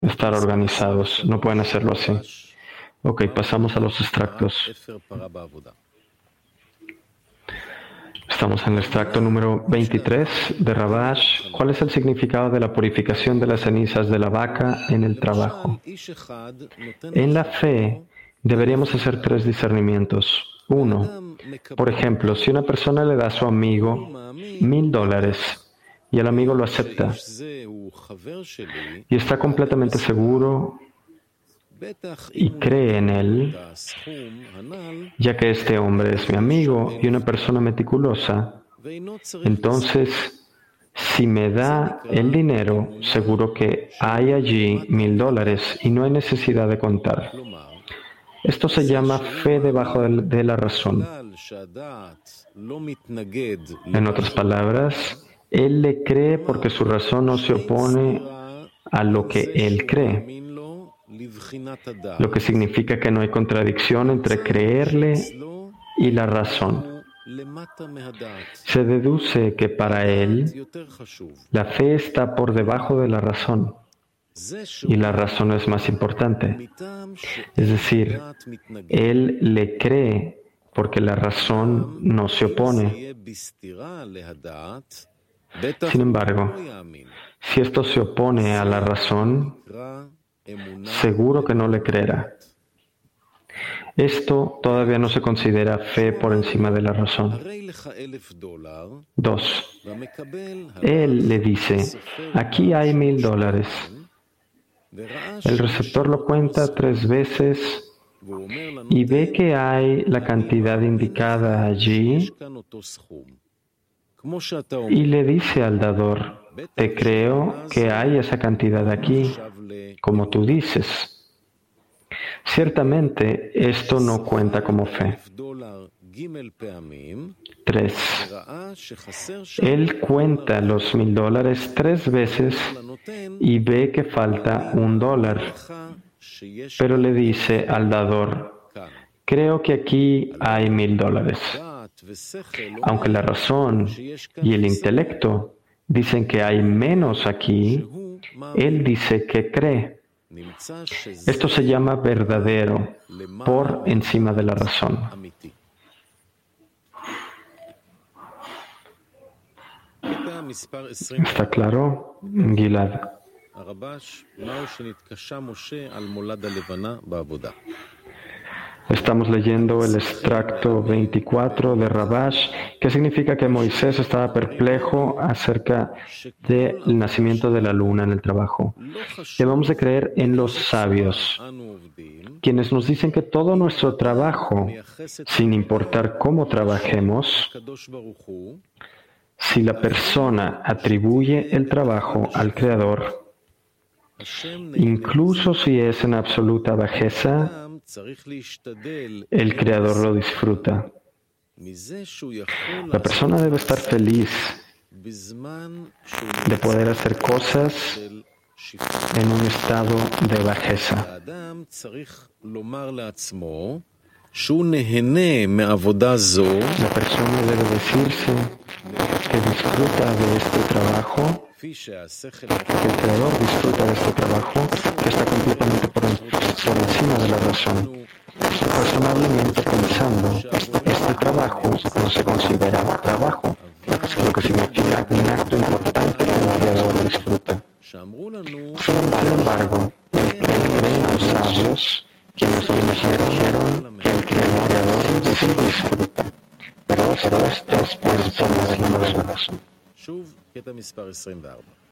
estar organizados. No pueden hacerlo así. Ok, pasamos a los extractos. Estamos en el extracto número 23 de Rabash. ¿Cuál es el significado de la purificación de las cenizas de la vaca en el trabajo? En la fe deberíamos hacer 3 discernimientos. 1. Por ejemplo, si una persona le da a su amigo $1,000 y el amigo lo acepta y está completamente seguro y cree en él, ya que este hombre es mi amigo y una persona meticulosa, entonces, si me da el dinero, seguro que hay allí $1,000 y no hay necesidad de contar. Esto se llama fe debajo de la razón. En otras palabras, él le cree porque su razón no se opone a lo que él cree, lo que significa que no hay contradicción entre creerle y la razón. Se deduce que para él la fe está por debajo de la razón y la razón es más importante. Es decir, él le cree porque la razón no se opone. Sin embargo, si esto se opone a la razón, seguro que no le creerá. Esto todavía no se considera fe por encima de la razón. 2. Él le dice, aquí hay $1,000. El receptor lo cuenta 3 veces y ve que hay la cantidad indicada allí y le dice al dador, te creo que hay esa cantidad aquí, como tú dices. Ciertamente, esto no cuenta como fe. 3. Él cuenta los $1,000 3 veces y ve que falta $1, pero le dice al dador, creo que aquí hay $1,000. Aunque la razón y el intelecto dicen que hay menos aquí, él dice que cree. Esto se llama verdadero, por encima de la razón. ¿Está claro, Gilad? Estamos leyendo el extracto 24 de Rabash, que significa que Moisés estaba perplejo acerca del nacimiento de la luna en el trabajo. Debemos de creer en los sabios, quienes nos dicen que todo nuestro trabajo, sin importar cómo trabajemos, si la persona atribuye el trabajo al Creador, incluso si es en absoluta bajeza, el Creador lo disfruta. La persona debe estar feliz de poder hacer cosas en un estado de bajeza. La persona debe decirse que disfruta de este trabajo, que el Creador disfruta de este trabajo, que está completamente por encima de la razón. Razonablemente pensando, este trabajo no se considera trabajo, lo que significa un acto importante que el Creador disfruta. Sin embargo, creen los sabios quienes dijeron que el Creador sí disfruta, pero esto es por encima de la razón.